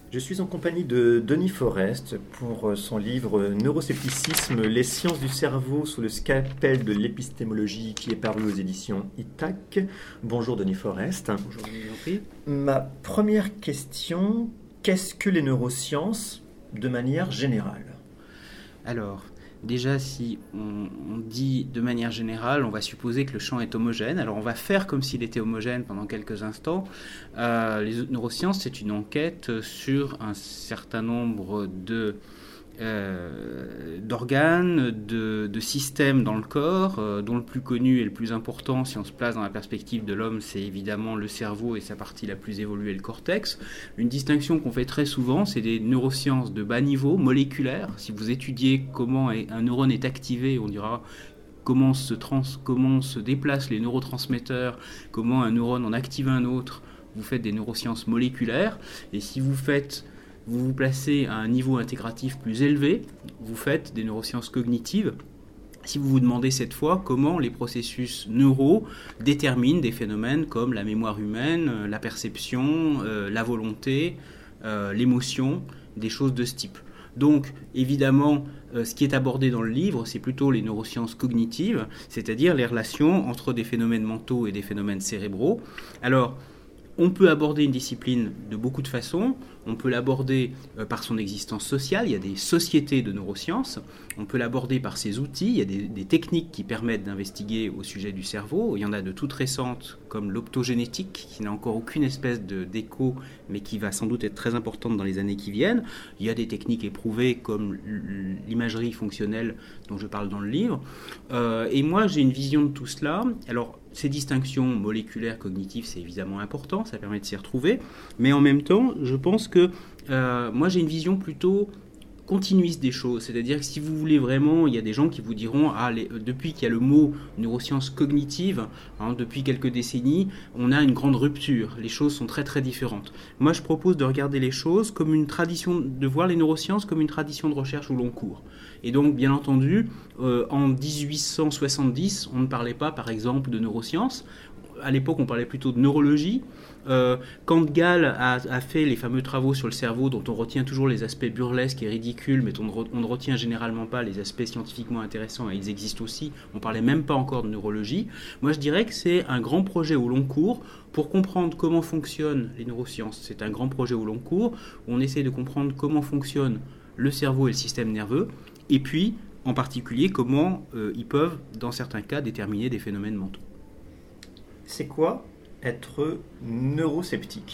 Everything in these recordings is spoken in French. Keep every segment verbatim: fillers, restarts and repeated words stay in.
Je suis en compagnie de Denis Forest pour son livre Neuroscepticisme, les sciences du cerveau sous le scalpel de l'épistémologie qui est paru aux éditions Ithak. Bonjour Denis Forest. Bonjour Denis Jean-Pierre. Ma première question, qu'est-ce que les neurosciences de manière générale ? Alors, déjà, si on, on dit de manière générale, on va supposer que le champ est homogène. Alors, on va faire comme s'il était homogène pendant quelques instants. Euh, les neurosciences, c'est une enquête sur un certain nombre de, euh, d'organes, de, de systèmes dans le corps, euh, dont le plus connu et le plus important, si on se place dans la perspective de l'homme, c'est évidemment le cerveau et sa partie la plus évoluée, le cortex. Une distinction qu'on fait très souvent, c'est des neurosciences de bas niveau, moléculaires. Si vous étudiez comment un neurone est activé, on dira comment se, trans, comment se déplacent les neurotransmetteurs, comment un neurone en active un autre, vous faites des neurosciences moléculaires. Et si vous faites vous vous placez à un niveau intégratif plus élevé, vous faites des neurosciences cognitives. Si vous vous demandez cette fois comment les processus neuraux déterminent des phénomènes comme la mémoire humaine, la perception, euh, la volonté, euh, l'émotion, des choses de ce type. Donc, évidemment, euh, ce qui est abordé dans le livre, c'est plutôt les neurosciences cognitives, c'est-à-dire les relations entre des phénomènes mentaux et des phénomènes cérébraux. Alors, on peut aborder une discipline de beaucoup de façons. On peut l'aborder euh, par son existence sociale. Il y a des sociétés de neurosciences. On peut l'aborder par ses outils. Il y a des, des techniques qui permettent d'investiguer au sujet du cerveau. Il y en a de toutes récentes, comme l'optogénétique, qui n'a encore aucune espèce de, d'écho, mais qui va sans doute être très importante dans les années qui viennent. Il y a des techniques éprouvées, comme l'imagerie fonctionnelle dont je parle dans le livre. Euh, et moi, j'ai une vision de tout cela. Alors, ces distinctions moléculaires, cognitives, c'est évidemment important, ça permet de s'y retrouver, mais en même temps, je pense que euh, moi j'ai une vision plutôt continuiste des choses, c'est-à-dire que si vous voulez vraiment, il y a des gens qui vous diront ah, les, depuis qu'il y a le mot neurosciences cognitives, hein, depuis quelques décennies, on a une grande rupture, les choses sont très très différentes. Moi je propose de regarder les choses comme une tradition, de voir les neurosciences comme une tradition de recherche au long cours. Et donc, bien entendu, euh, en dix-huit cent soixante-dix, on ne parlait pas, par exemple, de neurosciences. À l'époque, on parlait plutôt de neurologie. Euh, quand Gall a, a fait les fameux travaux sur le cerveau, dont on retient toujours les aspects burlesques et ridicules, mais on ne, re, on ne retient généralement pas les aspects scientifiquement intéressants, et ils existent aussi, on ne parlait même pas encore de neurologie. Moi, je dirais que c'est un grand projet au long cours pour comprendre comment fonctionnent les neurosciences. C'est un grand projet au long cours où on essaie de comprendre comment fonctionnent le cerveau et le système nerveux, et puis, en particulier, comment euh, ils peuvent, dans certains cas, déterminer des phénomènes mentaux. C'est quoi être neurosceptique ?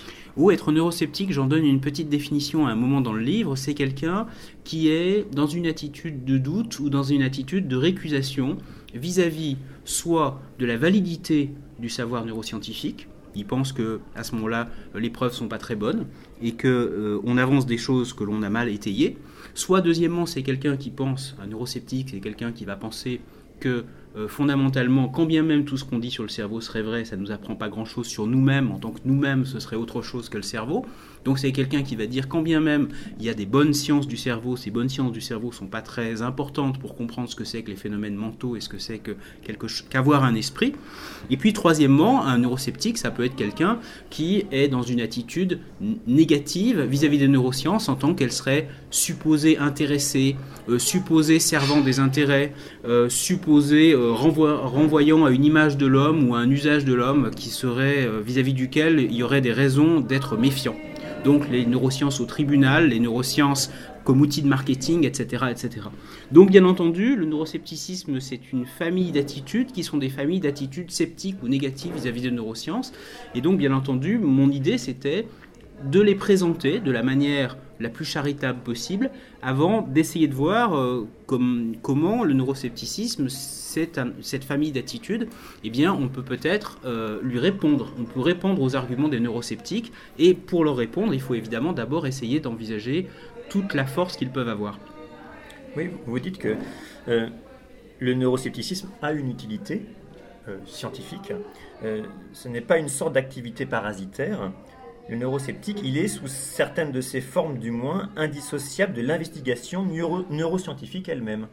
Ou être neurosceptique, j'en donne une petite définition à un moment dans le livre, c'est quelqu'un qui est dans une attitude de doute ou dans une attitude de récusation vis-à-vis soit de la validité du savoir neuroscientifique. Il pense qu'à ce moment-là, les preuves ne sont pas très bonnes et qu'on euh, avance des choses que l'on a mal étayées. Soit, deuxièmement, c'est quelqu'un qui pense, un neurosceptique, c'est quelqu'un qui va penser que euh, fondamentalement, quand bien même tout ce qu'on dit sur le cerveau serait vrai, ça ne nous apprend pas grand-chose sur nous-mêmes, en tant que nous-mêmes, ce serait autre chose que le cerveau. Donc c'est quelqu'un qui va dire, quand bien même il y a des bonnes sciences du cerveau, ces bonnes sciences du cerveau ne sont pas très importantes pour comprendre ce que c'est que les phénomènes mentaux et ce que c'est que quelque chose, qu'avoir un esprit. Et puis troisièmement, un neurosceptique, ça peut être quelqu'un qui est dans une attitude n- négative vis-à-vis des neurosciences en tant qu'elle serait supposée intéressée, euh, supposée servant des intérêts, euh, supposée euh, renvoi- renvoyant à une image de l'homme ou à un usage de l'homme qui serait euh, vis-à-vis duquel il y aurait des raisons d'être méfiant. Donc les neurosciences au tribunal, les neurosciences comme outil de marketing, et cetera, et cetera. Donc bien entendu, le neuroscepticisme, c'est une famille d'attitudes qui sont des familles d'attitudes sceptiques ou négatives vis-à-vis des neurosciences. Et donc bien entendu, mon idée, c'était de les présenter de la manière la plus charitable possible avant d'essayer de voir euh, comme, comment le neuroscepticisme, cette, cette famille d'attitudes, eh bien, on peut peut-être euh, lui répondre. On peut répondre aux arguments des neurosceptiques et pour leur répondre, il faut évidemment d'abord essayer d'envisager toute la force qu'ils peuvent avoir. Oui, vous dites que euh, le neuroscepticisme a une utilité euh, scientifique. Euh, ce n'est pas une sorte d'activité parasitaire. Le neurosceptique, il est, sous certaines de ses formes du moins, indissociable de l'investigation neuro- neuroscientifique elle-même.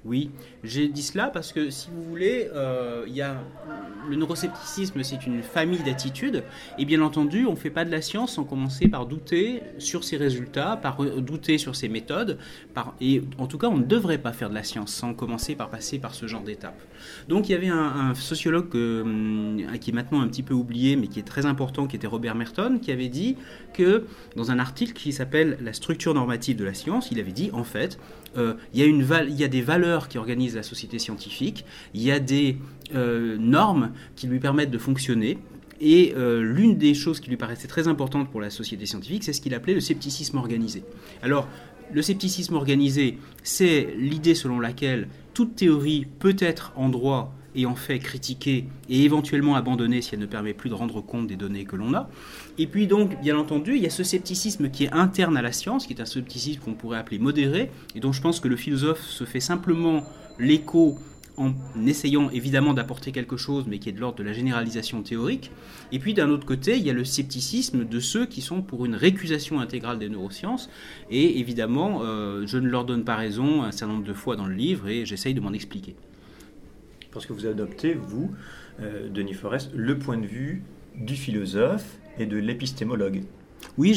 Oui, j'ai dit cela parce que, si vous voulez, euh, il y a le neuroscepticisme, c'est une famille d'attitudes, et bien entendu, on ne fait pas de la science sans commencer par douter sur ses résultats, par douter sur ses méthodes, par, et en tout cas, on ne devrait pas faire de la science sans commencer par passer par ce genre d'étape. Donc, il y avait un, un sociologue euh, qui est maintenant un petit peu oublié, mais qui est très important, qui était Robert Merton, qui avait dit que, dans un article qui s'appelle « La structure normative de la science », il avait dit, en fait, euh, il y a une val- il y a des valeurs qui organisent la société scientifique, il y a des euh, normes qui lui permettent de fonctionner, et euh, l'une des choses qui lui paraissait très importante pour la société scientifique, c'est ce qu'il appelait le scepticisme organisé. Alors, le scepticisme organisé, c'est l'idée selon laquelle toute théorie peut être en droit et en fait critiquée et éventuellement abandonnée si elle ne permet plus de rendre compte des données que l'on a. Et puis donc, bien entendu, il y a ce scepticisme qui est interne à la science, qui est un scepticisme qu'on pourrait appeler modéré, et dont je pense que le philosophe se fait simplement l'écho en essayant évidemment d'apporter quelque chose, mais qui est de l'ordre de la généralisation théorique. Et puis d'un autre côté, il y a le scepticisme de ceux qui sont pour une récusation intégrale des neurosciences, et évidemment, euh, je ne leur donne pas raison un certain nombre de fois dans le livre, et j'essaye de m'en expliquer. Parce que vous adoptez, vous, euh, Denis Forest, le point de vue du philosophe et de l'épistémologue. Oui,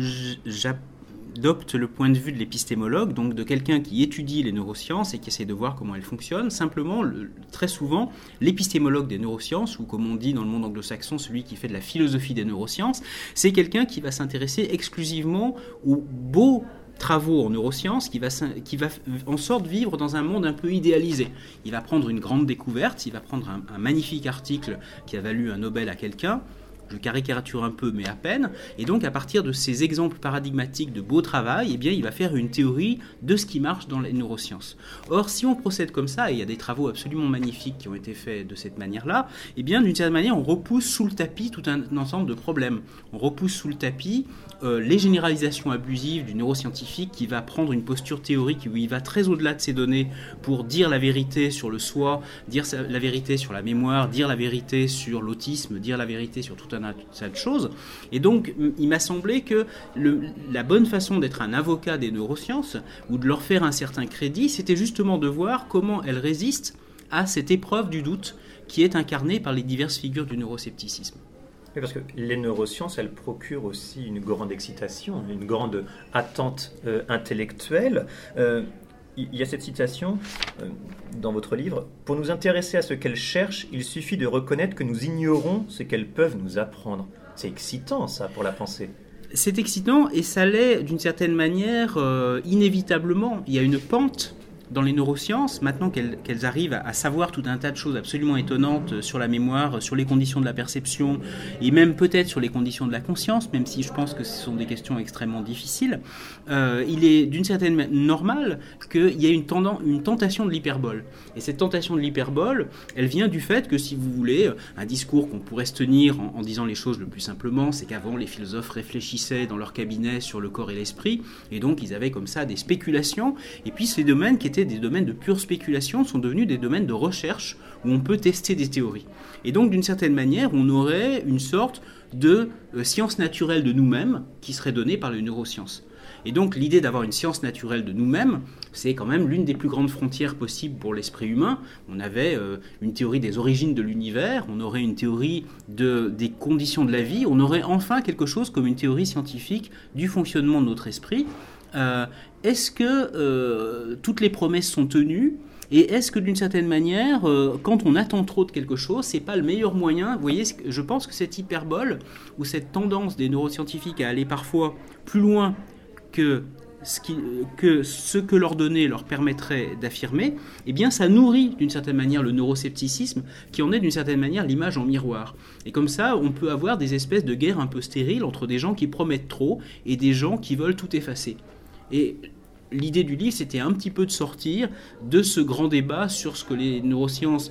j'adopte le point de vue de l'épistémologue, donc de quelqu'un qui étudie les neurosciences et qui essaie de voir comment elles fonctionnent. Simplement, le, très souvent, l'épistémologue des neurosciences, ou comme on dit dans le monde anglo-saxon, celui qui fait de la philosophie des neurosciences, c'est quelqu'un qui va s'intéresser exclusivement aux beaux travaux en neurosciences, qui va, qui va en sorte vivre dans un monde un peu idéalisé. Il va prendre une grande découverte, il va prendre un, un magnifique article qui a valu un Nobel à quelqu'un, je caricature un peu, mais à peine, et donc à partir de ces exemples paradigmatiques de beau travail, eh bien, il va faire une théorie de ce qui marche dans les neurosciences. Or, si on procède comme ça, et il y a des travaux absolument magnifiques qui ont été faits de cette manière-là, eh bien, d'une certaine manière, on repousse sous le tapis tout un, un ensemble de problèmes. On repousse sous le tapis euh, les généralisations abusives du neuroscientifique qui va prendre une posture théorique où il va très au-delà de ses données pour dire la vérité sur le soi, dire la vérité sur la mémoire, dire la vérité sur l'autisme, dire la vérité sur tout un tas de choses. Et donc, il m'a semblé que le, la bonne façon d'être un avocat des neurosciences, ou de leur faire un certain crédit, c'était justement de voir comment elles résistent à cette épreuve du doute qui est incarnée par les diverses figures du neuroscepticisme. Oui, parce que les neurosciences, elles procurent aussi une grande excitation, une grande attente euh, intellectuelle. Euh, il y a cette citation euh, dans votre livre. « Pour nous intéresser à ce qu'elles cherchent, il suffit de reconnaître que nous ignorons ce qu'elles peuvent nous apprendre. » C'est excitant, ça, pour la pensée. C'est excitant, et ça l'est d'une certaine manière euh, inévitablement. Il y a une pente dans les neurosciences, maintenant qu'elles, qu'elles arrivent à, à savoir tout un tas de choses absolument étonnantes sur la mémoire, sur les conditions de la perception, et même peut-être sur les conditions de la conscience, même si je pense que ce sont des questions extrêmement difficiles, euh, il est d'une certaine manière normal qu'il y ait une, tendance, une tentation de l'hyperbole. Et cette tentation de l'hyperbole, elle vient du fait que, si vous voulez, un discours qu'on pourrait se tenir en, en disant les choses le plus simplement, c'est qu'avant, les philosophes réfléchissaient dans leur cabinet sur le corps et l'esprit, et donc ils avaient comme ça des spéculations, et puis ces domaines qui étaient des domaines de pure spéculation sont devenus des domaines de recherche où on peut tester des théories. Et donc, d'une certaine manière, on aurait une sorte de euh, science naturelle de nous-mêmes qui serait donnée par les neurosciences. Et donc, l'idée d'avoir une science naturelle de nous-mêmes, c'est quand même l'une des plus grandes frontières possibles pour l'esprit humain. On avait euh, une théorie des origines de l'univers, on aurait une théorie de, des conditions de la vie, on aurait enfin quelque chose comme une théorie scientifique du fonctionnement de notre esprit. Euh, est-ce que euh, toutes les promesses sont tenues ? Et est-ce que d'une certaine manière, euh, quand on attend trop de quelque chose, c'est pas le meilleur moyen ? Vous voyez, je pense que cette hyperbole, ou cette tendance des neuroscientifiques à aller parfois plus loin que ce, qui, que, ce que leurs données leur permettraient d'affirmer, eh bien ça nourrit d'une certaine manière le neuroscepticisme, qui en est d'une certaine manière l'image en miroir. Et comme ça, on peut avoir des espèces de guerres un peu stériles entre des gens qui promettent trop et des gens qui veulent tout effacer. Et l'idée du livre, c'était un petit peu de sortir de ce grand débat sur ce que les neurosciences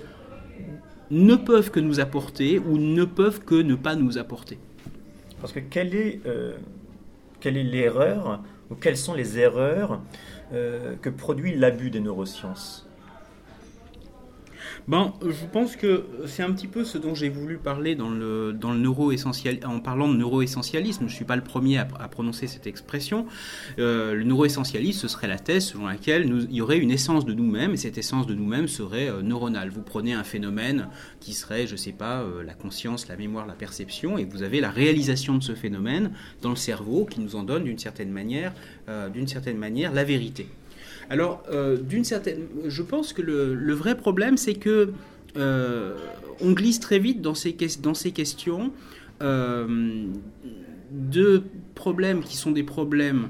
ne peuvent que nous apporter ou ne peuvent que ne pas nous apporter. Parce que quelle est, euh, quelle est l'erreur, ou quelles sont les erreurs euh, que produit l'abus des neurosciences ? Ben, je pense que c'est un petit peu ce dont j'ai voulu parler dans le, dans le neuro-essentiel, en parlant de neuro-essentialisme. Je ne suis pas le premier à, à prononcer cette expression. Euh, le neuro-essentialisme, ce serait la thèse selon laquelle nous, il y aurait une essence de nous-mêmes, et cette essence de nous-mêmes serait euh, neuronale. Vous prenez un phénomène qui serait, je ne sais pas, euh, la conscience, la mémoire, la perception, et vous avez la réalisation de ce phénomène dans le cerveau qui nous en donne d'une certaine manière, euh, d'une certaine manière la vérité. Alors, euh, d'une certaine, je pense que le, le vrai problème, c'est que euh, on glisse très vite dans ces, dans ces questions euh, de problèmes qui sont des problèmes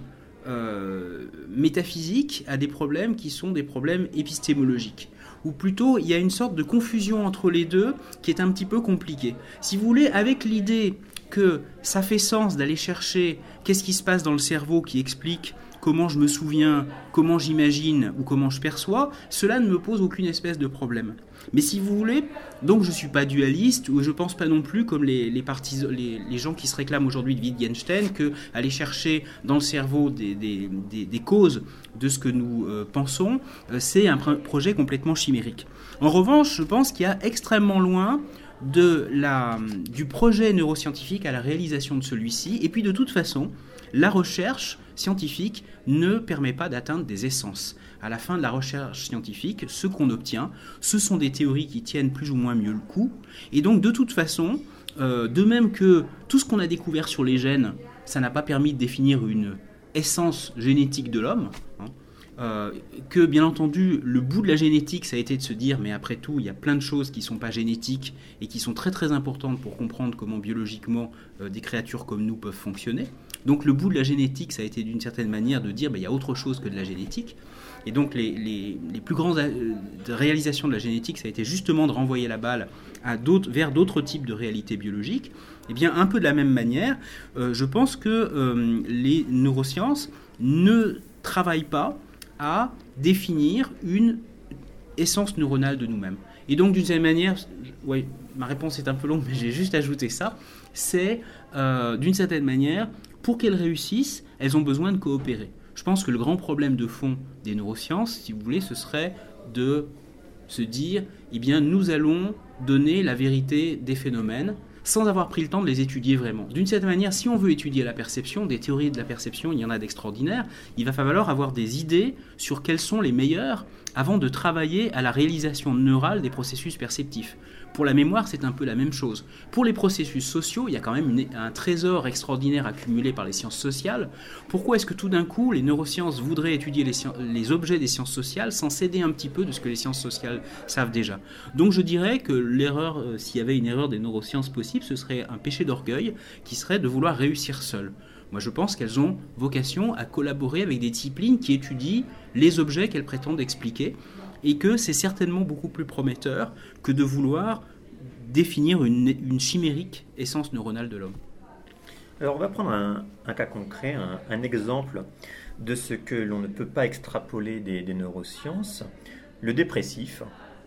euh, métaphysiques à des problèmes qui sont des problèmes épistémologiques. Ou plutôt, il y a une sorte de confusion entre les deux qui est un petit peu compliquée. Si vous voulez, avec l'idée que ça fait sens d'aller chercher qu'est-ce qui se passe dans le cerveau qui explique comment je me souviens, comment j'imagine ou comment je perçois, cela ne me pose aucune espèce de problème. Mais si vous voulez, donc je ne suis pas dualiste, ou je ne pense pas non plus comme les, les, partis, les, les gens qui se réclament aujourd'hui de Wittgenstein, qu'aller chercher dans le cerveau des, des, des, des causes de ce que nous euh, pensons, euh, c'est un projet complètement chimérique. En revanche, je pense qu'il y a extrêmement loin de la, du projet neuroscientifique à la réalisation de celui-ci, et puis de toute façon, la recherche scientifique ne permet pas d'atteindre des essences. À la fin de la recherche scientifique, ce qu'on obtient, ce sont des théories qui tiennent plus ou moins mieux le coup. Et donc, de toute façon, euh, de même que tout ce qu'on a découvert sur les gènes, ça n'a pas permis de définir une essence génétique de l'homme, hein, euh, que, bien entendu, le bout de la génétique, ça a été de se dire, mais après tout, il y a plein de choses qui ne sont pas génétiques et qui sont très très importantes pour comprendre comment biologiquement euh, des créatures comme nous peuvent fonctionner. Donc le bout de la génétique, ça a été d'une certaine manière de dire qu'il y a autre chose que de la génétique. Et donc les, les, les plus grandes réalisations de la génétique, ça a été justement de renvoyer la balle à d'autres, vers d'autres types de réalités biologiques. Et bien un peu de la même manière, euh, je pense que euh, les neurosciences ne travaillent pas à définir une essence neuronale de nous-mêmes. Et donc d'une certaine manière, ouais, ma réponse est un peu longue, mais j'ai juste ajouté ça, c'est euh, d'une certaine manière, pour qu'elles réussissent, elles ont besoin de coopérer. Je pense que le grand problème de fond des neurosciences, si vous voulez, ce serait de se dire, eh bien, nous allons donner la vérité des phénomènes sans avoir pris le temps de les étudier vraiment. D'une certaine manière, si on veut étudier la perception, des théories de la perception, il y en a d'extraordinaires, il va falloir avoir des idées sur quelles sont les meilleures avant de travailler à la réalisation neurale des processus perceptifs. Pour la mémoire, c'est un peu la même chose. Pour les processus sociaux, il y a quand même une, un trésor extraordinaire accumulé par les sciences sociales. Pourquoi est-ce que tout d'un coup, les neurosciences voudraient étudier les, les objets des sciences sociales sans s'aider un petit peu de ce que les sciences sociales savent déjà? Donc je dirais que l'erreur, euh, s'il y avait une erreur des neurosciences possible, ce serait un péché d'orgueil qui serait de vouloir réussir seul. Moi, je pense qu'elles ont vocation à collaborer avec des disciplines qui étudient les objets qu'elles prétendent expliquer, et que c'est certainement beaucoup plus prometteur que de vouloir définir une, une chimérique essence neuronale de l'homme. Alors on va prendre un, un cas concret, un, un exemple de ce que l'on ne peut pas extrapoler des, des neurosciences, le dépressif,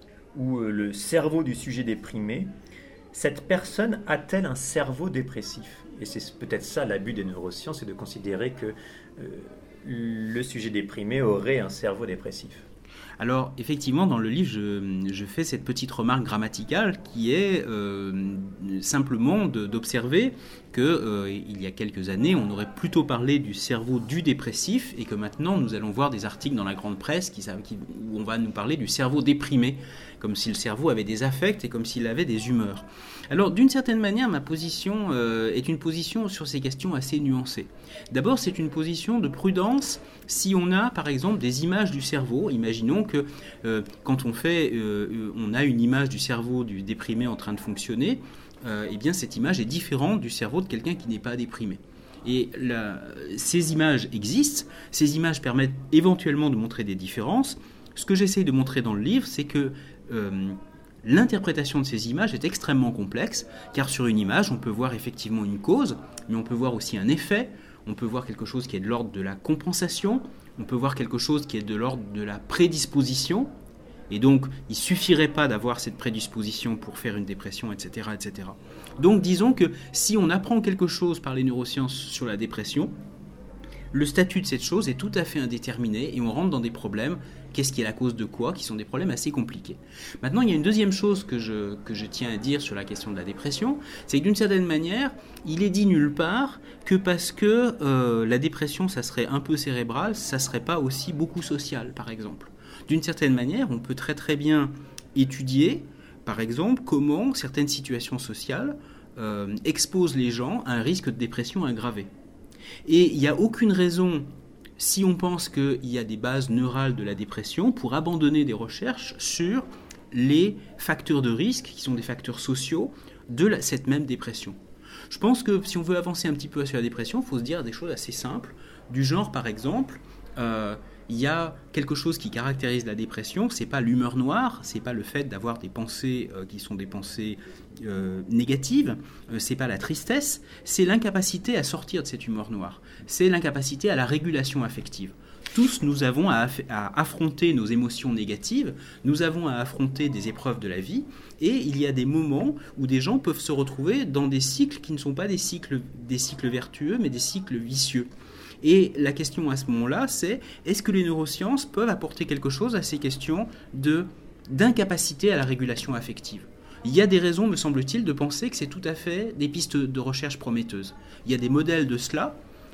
ou le cerveau du sujet déprimé. Cette personne a-t-elle un cerveau dépressif? Et c'est peut-être ça l'abus des neurosciences, c'est de considérer que euh, le sujet déprimé aurait un cerveau dépressif. Alors, effectivement, dans le livre, je, je fais cette petite remarque grammaticale qui est euh, simplement de, d'observer qu'il euh, y a quelques années, on aurait plutôt parlé du cerveau du dépressif et que maintenant, nous allons voir des articles dans la grande presse qui, qui, où on va nous parler du cerveau déprimé, comme si le cerveau avait des affects et comme s'il avait des humeurs. Alors, d'une certaine manière, ma position euh, est une position sur ces questions assez nuancée. D'abord, c'est une position de prudence si on a, par exemple, des images du cerveau. Imaginons que euh, quand on fait, euh, on a une image du cerveau du déprimé en train de fonctionner, euh, eh bien, cette image est différente du cerveau de quelqu'un qui n'est pas déprimé. Et la, ces images existent, ces images permettent éventuellement de montrer des différences. Ce que j'essaie de montrer dans le livre, c'est que euh, l'interprétation de ces images est extrêmement complexe, car sur une image, on peut voir effectivement une cause, mais on peut voir aussi un effet, on peut voir quelque chose qui est de l'ordre de la compensation, on peut voir quelque chose qui est de l'ordre de la prédisposition, et donc il ne suffirait pas d'avoir cette prédisposition pour faire une dépression, et cetera, et cetera. Donc disons que si on apprend quelque chose par les neurosciences sur la dépression, le statut de cette chose est tout à fait indéterminé et on rentre dans des problèmes. Qu'est-ce qui est la cause de quoi? Qui sont des problèmes assez compliqués. Maintenant, il y a une deuxième chose que je, que je tiens à dire sur la question de la dépression, c'est que d'une certaine manière, il est dit nulle part que parce que euh, la dépression, ça serait un peu cérébral, ça serait pas aussi beaucoup social, par exemple. D'une certaine manière, on peut très très bien étudier, par exemple, comment certaines situations sociales euh, exposent les gens à un risque de dépression aggravé. Et il n'y a aucune raison, si on pense qu'il y a des bases neurales de la dépression, pour abandonner des recherches sur les facteurs de risque, qui sont des facteurs sociaux, de la, cette même dépression. Je pense que si on veut avancer un petit peu sur la dépression, il faut se dire des choses assez simples, du genre par exemple, euh, il y a quelque chose qui caractérise la dépression, c'est pas l'humeur noire, c'est pas le fait d'avoir des pensées euh, qui sont des pensées euh, négatives, euh, c'est pas la tristesse, c'est l'incapacité à sortir de cette humeur noire, c'est l'incapacité à la régulation affective. Tous, nous avons à, aff- à affronter nos émotions négatives, nous avons à affronter des épreuves de la vie, et il y a des moments où des gens peuvent se retrouver dans des cycles qui ne sont pas des cycles, des cycles vertueux, mais des cycles vicieux. Et la question à ce moment-là, c'est est-ce que les neurosciences peuvent apporter quelque chose à ces questions de, d'incapacité à la régulation affective? Il y a des raisons, me semble-t-il, de penser que c'est tout à fait des pistes de recherche prometteuses. Il y a des modèles de cela,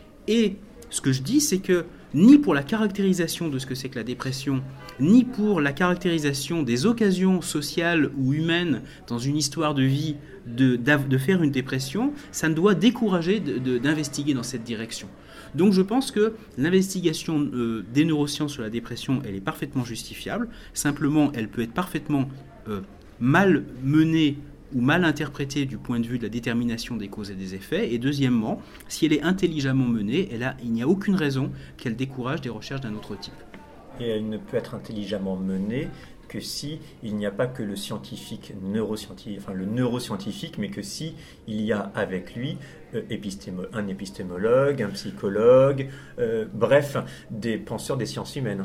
et ce que je dis, c'est que ni pour la caractérisation de ce que c'est que la dépression, ni pour la caractérisation des occasions sociales ou humaines dans une histoire de vie de, de faire une dépression, ça ne doit décourager de, de, d'investiguer dans cette direction. Donc je pense que l'investigation euh, des neurosciences sur la dépression, elle est parfaitement justifiable. Simplement, elle peut être parfaitement euh, mal menée ou mal interprétée du point de vue de la détermination des causes et des effets. Et deuxièmement, si elle est intelligemment menée, elle a, il n'y a aucune raison qu'elle décourage des recherches d'un autre type. Et elle ne peut être intelligemment menée que si il n'y a pas que le scientifique neuroscientifique, enfin le neuroscientifique, mais que si il y a avec lui euh, épistémo- un épistémologue, un psychologue, euh, bref, des penseurs des sciences humaines.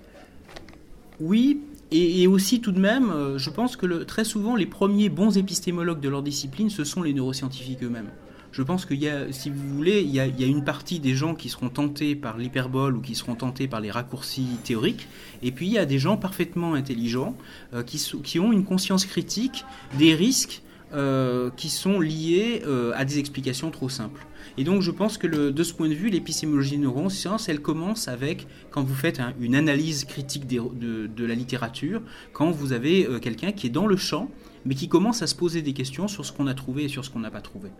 Oui, et, et aussi tout de même, euh, je pense que le, très souvent les premiers bons épistémologues de leur discipline, ce sont les neuroscientifiques eux-mêmes. Je pense qu'il y a, si vous voulez, il y a, il y a une partie des gens qui seront tentés par l'hyperbole ou qui seront tentés par les raccourcis théoriques, et puis il y a des gens parfaitement intelligents euh, qui, qui ont une conscience critique des risques euh, qui sont liés euh, à des explications trop simples. Et donc je pense que le, de ce point de vue, l'épistémologie des neurosciences, elle commence avec, quand vous faites un, une analyse critique des, de, de la littérature, quand vous avez euh, quelqu'un qui est dans le champ, mais qui commence à se poser des questions sur ce qu'on a trouvé et sur ce qu'on n'a pas trouvé.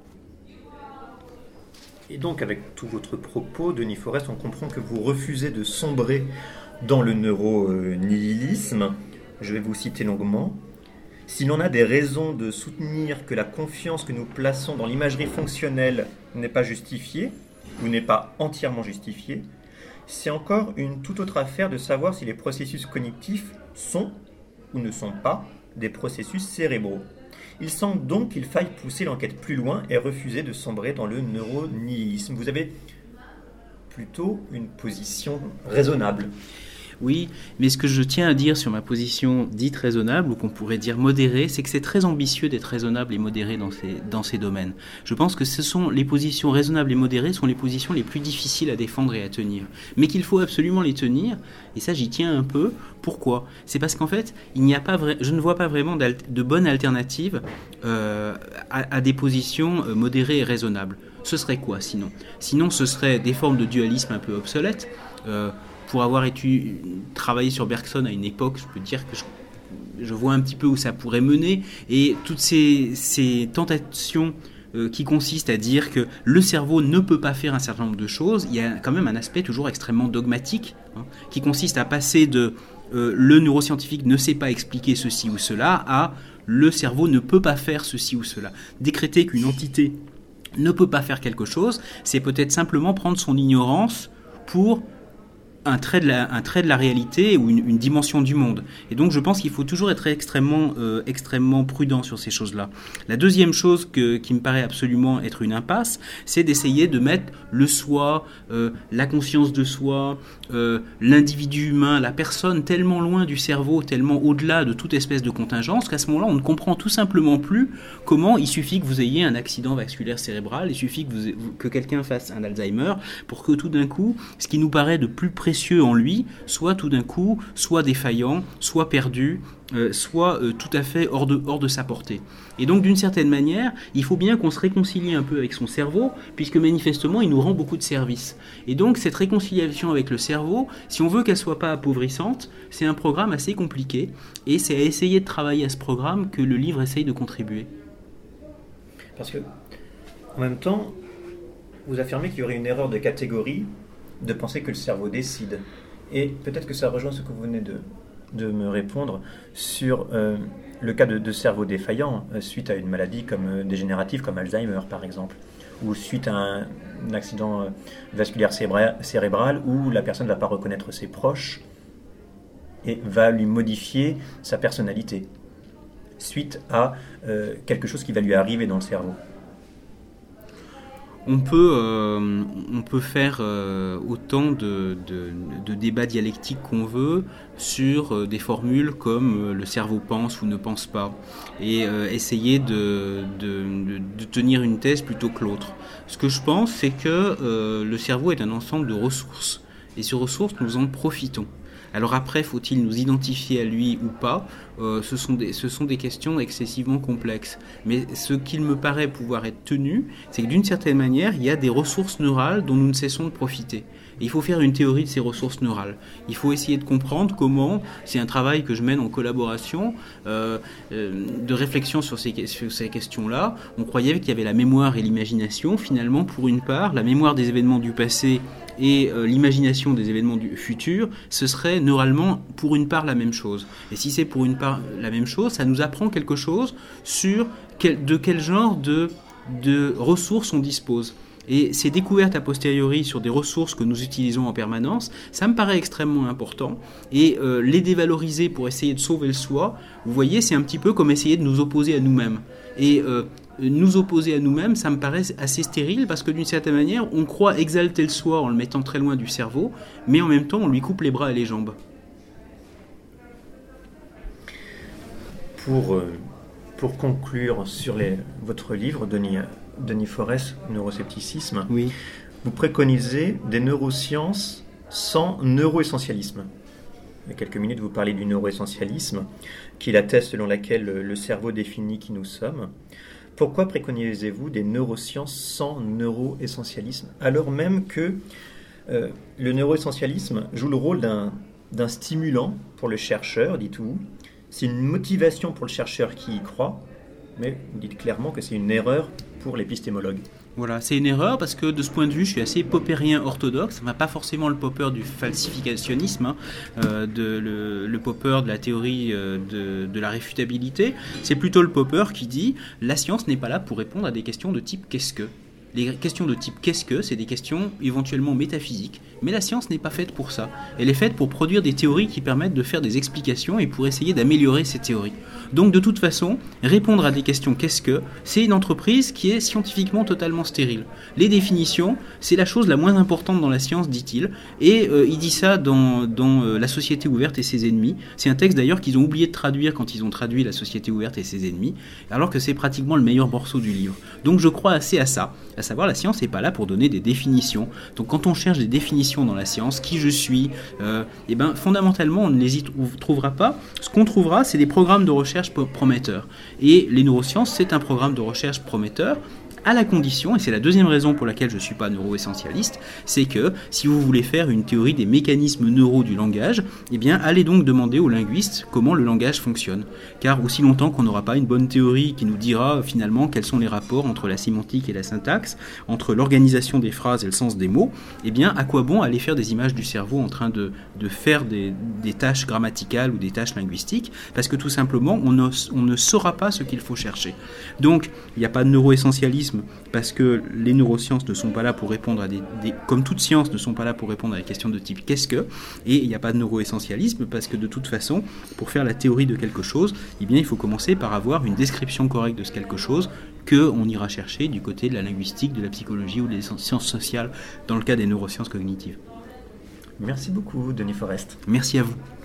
Et donc, avec tout votre propos, Denis Forest, on comprend que vous refusez de sombrer dans le neuronihilisme. Je vais vous citer longuement. Si l'on a des raisons de soutenir que la confiance que nous plaçons dans l'imagerie fonctionnelle n'est pas justifiée, ou n'est pas entièrement justifiée, c'est encore une toute autre affaire de savoir si les processus cognitifs sont, ou ne sont pas, des processus cérébraux. Il semble donc qu'il faille pousser l'enquête plus loin et refuser de sombrer dans le neuronihilisme. Vous avez plutôt une position raisonnable. Oui, mais ce que je tiens à dire sur ma position dite raisonnable, ou qu'on pourrait dire modérée, c'est que c'est très ambitieux d'être raisonnable et modéré dans ces, dans ces domaines. Je pense que ce sont les positions raisonnables et modérées sont les positions les plus difficiles à défendre et à tenir. Mais qu'il faut absolument les tenir, et ça j'y tiens un peu. Pourquoi ? C'est parce qu'en fait, il n'y a pas vra- je ne vois pas vraiment de bonne alternative euh, à, à des positions euh, modérées et raisonnables. Ce serait quoi sinon ? Sinon, ce serait des formes de dualisme un peu obsolètes. Euh, Pour avoir étudié, travaillé sur Bergson à une époque, je peux dire que je, je vois un petit peu où ça pourrait mener. Et toutes ces, ces tentations euh, qui consistent à dire que le cerveau ne peut pas faire un certain nombre de choses, il y a quand même un aspect toujours extrêmement dogmatique, hein, qui consiste à passer de euh, le neuroscientifique ne sait pas expliquer ceci ou cela à le cerveau ne peut pas faire ceci ou cela. Décréter qu'une entité ne peut pas faire quelque chose, c'est peut-être simplement prendre son ignorance pour un trait de la, un trait de la réalité ou une, une dimension du monde. Et donc je pense qu'il faut toujours être extrêmement, euh, extrêmement prudent sur ces choses-là. La deuxième chose que, qui me paraît absolument être une impasse, c'est d'essayer de mettre le soi, euh, la conscience de soi, euh, l'individu humain, la personne tellement loin du cerveau, tellement au-delà de toute espèce de contingence, qu'à ce moment-là, on ne comprend tout simplement plus comment il suffit que vous ayez un accident vasculaire cérébral, il suffit que, vous, que quelqu'un fasse un Alzheimer pour que tout d'un coup, ce qui nous paraît de plus précieux en lui, soit tout d'un coup, soit défaillant, soit perdu, euh, soit euh, tout à fait hors de, hors de sa portée. Et donc, d'une certaine manière, il faut bien qu'on se réconcilie un peu avec son cerveau, puisque manifestement, il nous rend beaucoup de services. Et donc, cette réconciliation avec le cerveau, si on veut qu'elle ne soit pas appauvrissante, c'est un programme assez compliqué, et c'est à essayer de travailler à ce programme que le livre essaye de contribuer. Parce que, en même temps, vous affirmez qu'il y aurait une erreur de catégorie de penser que le cerveau décide. Et peut-être que ça rejoint ce que vous venez de, de me répondre sur euh, le cas de, de cerveau défaillant euh, suite à une maladie comme, euh, dégénérative comme Alzheimer par exemple, ou suite à un, un accident euh, vasculaire cérébral, cérébral où la personne ne va pas reconnaître ses proches et va lui modifier sa personnalité suite à euh, quelque chose qui va lui arriver dans le cerveau. On peut, euh, on peut faire euh, autant de, de, de débats dialectiques qu'on veut sur euh, des formules comme euh, le cerveau pense ou ne pense pas, et euh, essayer de, de, de, de tenir une thèse plutôt que l'autre. Ce que je pense, c'est que euh, le cerveau est un ensemble de ressources, et ces ressources, nous en profitons. Alors après, faut-il nous identifier à lui ou pas ? euh, ce sont des, ce sont des questions excessivement complexes. Mais ce qu'il me paraît pouvoir être tenu, c'est que d'une certaine manière, il y a des ressources neurales dont nous ne cessons de profiter. Et il faut faire une théorie de ces ressources neurales. Il faut essayer de comprendre comment, c'est un travail que je mène en collaboration, euh, euh, de réflexion sur ces, sur ces questions-là. On croyait qu'il y avait la mémoire et l'imagination. Finalement, pour une part, la mémoire des événements du passé et euh, l'imagination des événements du futur, ce serait neuralement pour une part la même chose. Et si c'est pour une part la même chose, ça nous apprend quelque chose sur quel, de quel genre de, de ressources on dispose. Et ces découvertes a posteriori sur des ressources que nous utilisons en permanence, ça me paraît extrêmement important. Et euh, les dévaloriser pour essayer de sauver le soi, vous voyez, c'est un petit peu comme essayer de nous opposer à nous-mêmes. Et euh, nous opposer à nous-mêmes, ça me paraît assez stérile parce que d'une certaine manière, on croit exalter le soi en le mettant très loin du cerveau, mais en même temps, on lui coupe les bras et les jambes. Pour, euh, pour conclure sur les, votre livre, Denis, Denis Forest, Neuroscepticisme, oui. Vous préconisez des neurosciences sans neuroessentialisme. Il y a quelques minutes, vous parlez du neuroessentialisme, qui est la thèse selon laquelle le cerveau définit qui nous sommes. Pourquoi préconisez-vous des neurosciences sans neuroessentialisme, alors même que euh, le neuroessentialisme joue le rôle d'un, d'un stimulant pour le chercheur, dites-vous. C'est une motivation pour le chercheur qui y croit, mais vous dites clairement que c'est une erreur pour l'épistémologue. Voilà, c'est une erreur parce que de ce point de vue, je suis assez popperien orthodoxe, enfin, pas forcément le popper du falsificationnisme, hein, euh, de, le, le popper de la théorie euh, de, de la réfutabilité. C'est plutôt le popper qui dit « la science n'est pas là pour répondre à des questions de type « qu'est-ce que ?» ». Les questions de type « qu'est-ce que ?» c'est des questions éventuellement métaphysiques, mais la science n'est pas faite pour ça. Elle est faite pour produire des théories qui permettent de faire des explications et pour essayer d'améliorer ces théories. Donc de toute façon, répondre à des questions « qu'est-ce que ?» c'est une entreprise qui est scientifiquement totalement stérile. Les définitions, c'est la chose la moins importante dans la science, dit-il, et euh, il dit ça dans, dans euh, La Société ouverte et ses ennemis. C'est un texte d'ailleurs qu'ils ont oublié de traduire quand ils ont traduit La Société ouverte et ses ennemis, alors que c'est pratiquement le meilleur morceau du livre. Donc je crois assez à ça. À savoir, la science n'est pas là pour donner des définitions. Donc quand on cherche des définitions dans la science, qui je suis, euh, eh ben, fondamentalement, on ne les y trouvera pas. Ce qu'on trouvera, c'est des programmes de recherche prometteurs. Et les neurosciences, c'est un programme de recherche prometteur, à la condition, et c'est la deuxième raison pour laquelle je ne suis pas neuroessentialiste, c'est que si vous voulez faire une théorie des mécanismes neuraux du langage, eh bien, allez donc demander aux linguistes comment le langage fonctionne. Car aussi longtemps qu'on n'aura pas une bonne théorie qui nous dira finalement quels sont les rapports entre la sémantique et la syntaxe, entre l'organisation des phrases et le sens des mots, eh bien, à quoi bon aller faire des images du cerveau en train de, de faire des, des tâches grammaticales ou des tâches linguistiques, parce que tout simplement, on ne, on ne saura pas ce qu'il faut chercher. Donc, il n'y a pas de neuroessentialisme essentialisme, parce que les neurosciences ne sont pas là pour répondre à des, des comme toute science ne sont pas là pour répondre à des questions de type qu'est-ce que, et il n'y a pas de neuroessentialisme parce que de toute façon, pour faire la théorie de quelque chose, eh bien il faut commencer par avoir une description correcte de ce quelque chose qu'on ira chercher du côté de la linguistique, de la psychologie ou des sciences sociales dans le cas des neurosciences cognitives. Merci beaucoup, Denis Forest. Merci à vous.